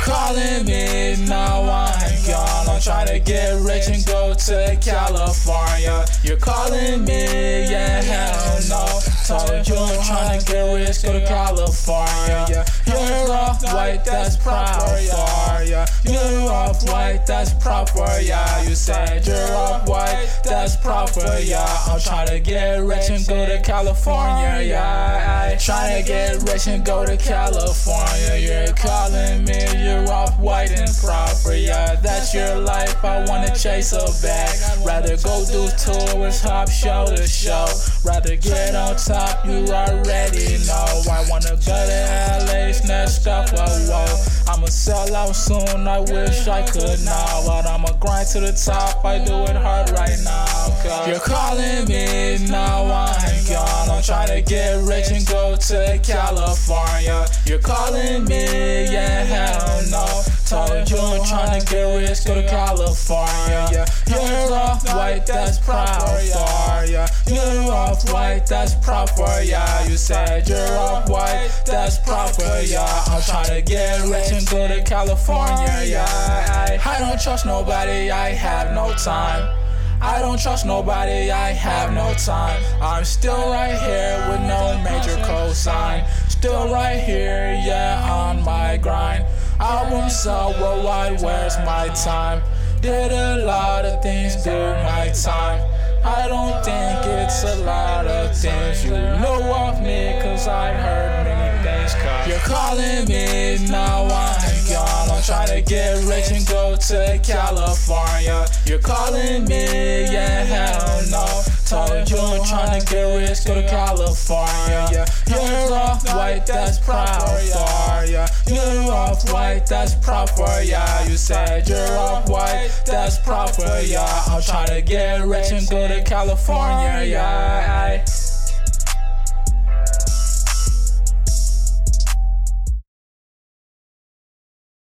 calling me, now I'm gone. I'm trying to get rich and go to California. You're calling me, yeah, hell no. Told you I'm trying to get rich, go to California. You're off-white, that's proper, yeah. You're off-white, that's proper, yeah. You said you're off-white, that's proper, yeah. I'm trying to get rich and go to California, yeah. Trying to get rich and go to California. You're calling me, you're off-white and proper, yeah. That's your life, I wanna chase a bag. Rather go do tours, hop show to show. Rather get on top, you already know. I wanna go to LA, snatch stuff, whoa. I'ma sell out soon, I wish I could now. But I'ma grind to the top, I do it hard right now. Cause you're calling me, now I'm gone. I'm trying to get rich and go to California. You're calling me, yeah, hell no. Told you I'm trying to get rich, go to California. You're off-white, that's proper, yeah. You're off-white, that's proper, yeah. You said you're off-white, that's proper, yeah. I'm trying to get rich and go to California, yeah. I don't trust nobody, I have no time. I don't trust nobody, I have no time. I'm still right here with no major cosign. Still right here, yeah, on my grind. Album sell worldwide, where's my time? Did a lot of things, do my time. I don't think it's a lot of things. You know of me, cause I heard many things. Cause you're calling me, now I'm gone. I'm trying to get rich and go to California. You're calling me, yeah, hell no. Told you I'm trying to get rich, go to California. You're off-white, that's proper, yeah. You're off-white, that's proper, yeah. You said you're off-white, that's proper, yeah. I'm trying to get rich and go to California, yeah.